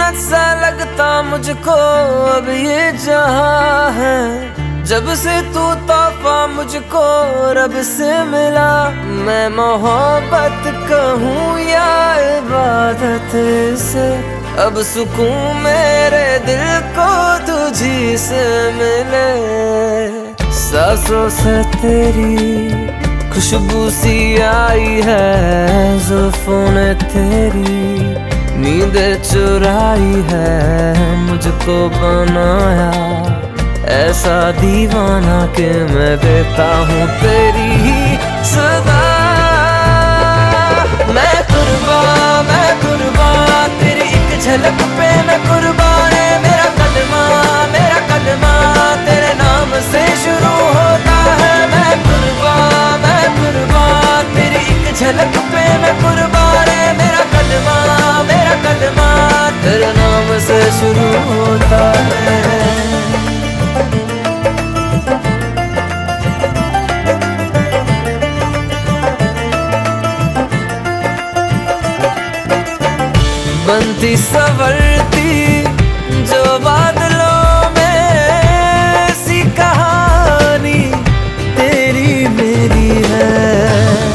जन्नत सा लगता मुझको अब ये जहां है। जब से तू तोहफा मुझको रब से मिला, मैं मोहब्बत कहूँ या इबादत से, अब सुकून मेरे दिल को तुझी से मिले। सांसों से तेरी खुशबू सी आई है, जुल्फों ने तेरी नींद चुराई है, मुझको बनाया ऐसा दीवाना कि मैं देता हूँ तेरी ही सदा। मैं कुर्बान तेरी एक झलक पे मैं कुर्बान है। मेरा कलमा तेरे नाम से शुरू होता है। मैं कुर्बान तेरी एक झलक पे मैं कुर्बान है। मेरा कलमा तेरे नाम से शुरू होता है। बनती संवरती जो बादलों में सी कहानी तेरी मेरी है।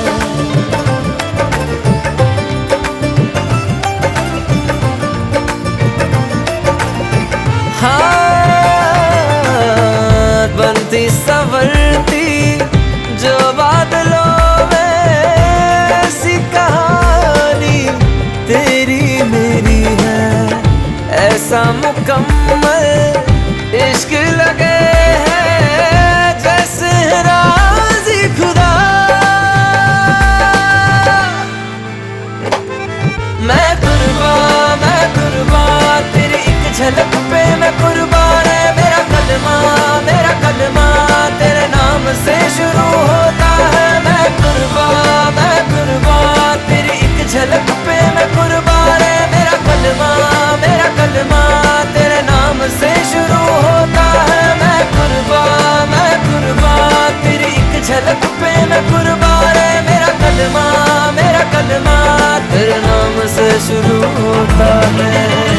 हाँ, बनती संवरती जो बादलों में सी कहानी तेरी मेरी है। ऐसा मुकम्मल इश्क लगे है जैसे राज़ी खुदा। मैं कुर्बान तेरी एक झलक पे मैं कुर्बान है। मेरा कलमा तेरे नाम से शुरू होता है। मैं कुर्बान तेरी एक झलक पे मैं कुर्बान है। मेरा कलमा तेरे नाम से शुरू होता है। मैं कुर्बान तेरी एक झलक पे मैं कुर्बान है। मेरा कलमा तेरे नाम से शुरू होता है।